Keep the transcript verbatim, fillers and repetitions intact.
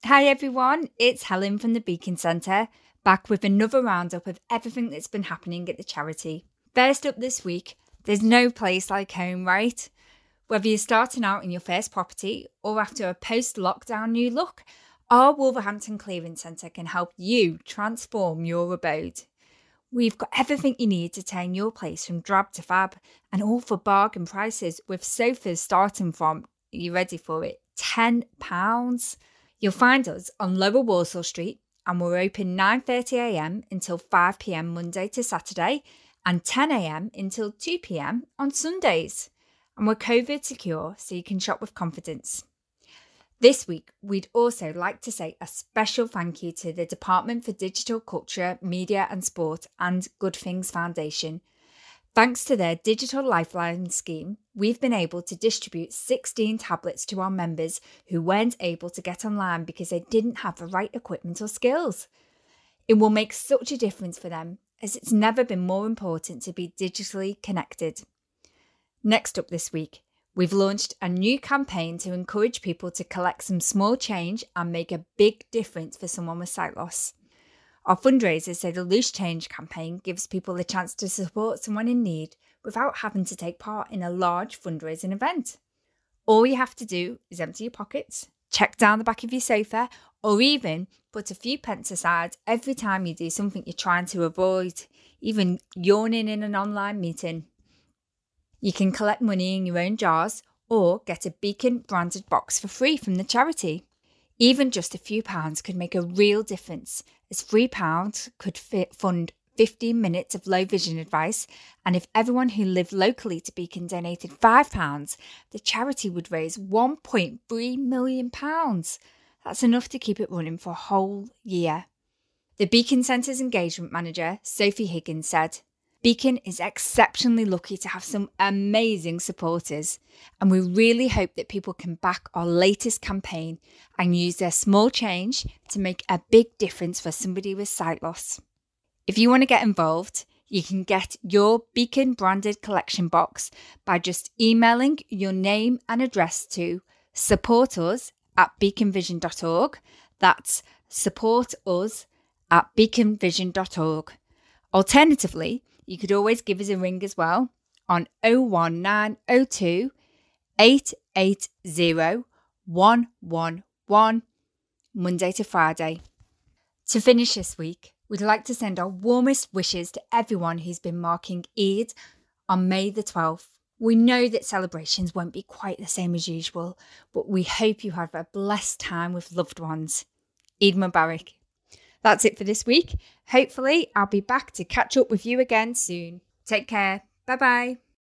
Hi everyone, it's Helen from the Beacon Centre, back with another roundup of everything that's been happening at the charity. First up this week, there's no place like home, right? Whether you're starting out in your first property or after a post-lockdown new look, our Wolverhampton Clearance Centre can help you transform your abode. We've got everything you need to turn your place from drab to fab, and all for bargain prices, with sofas starting from, are you ready for it, ten pounds? You'll find us on Lower Walsall Street, and we're open nine thirty a m until five p m Monday to Saturday and ten a m until two p m on Sundays. And we're COVID secure, so you can shop with confidence. This week, we'd also like to say a special thank you to the Department for Digital Culture, Media and Sport and Good Things Foundation. Thanks to their Digital Lifeline scheme, we've been able to distribute sixteen tablets to our members who weren't able to get online because they didn't have the right equipment or skills. It will make such a difference for them, as it's never been more important to be digitally connected. Next up this week, we've launched a new campaign to encourage people to collect some small change and make a big difference for someone with sight loss. Our fundraisers say the Loose Change campaign gives people the chance to support someone in need without having to take part in a large fundraising event. All you have to do is empty your pockets, check down the back of your sofa, or even put a few pence aside every time you do something you're trying to avoid, even yawning in an online meeting. You can collect money in your own jars or get a Beacon branded box for free from the charity. Even just a few pounds could make a real difference, as three pounds could fit fund fifteen minutes of low vision advice, and if everyone who lived locally to Beacon donated five pounds, the charity would raise one point three million pounds. That's enough to keep it running for a whole year. The Beacon Centre's engagement manager, Sophie Higgins, said, "Beacon is exceptionally lucky to have some amazing supporters, and we really hope that people can back our latest campaign and use their small change to make a big difference for somebody with sight loss." If you want to get involved, you can get your Beacon branded collection box by just emailing your name and address to supportus at beaconvision dot org. That's supportus at beaconvision dot org. Alternatively, you could always give us a ring as well on oh one nine oh two, eight eight oh, one one one, Monday to Friday. To finish this week, we'd like to send our warmest wishes to everyone who's been marking Eid on May the twelfth. We know that celebrations won't be quite the same as usual, but we hope you have a blessed time with loved ones. Eid Mubarak. That's it for this week. Hopefully, I'll be back to catch up with you again soon. Take care. Bye-bye.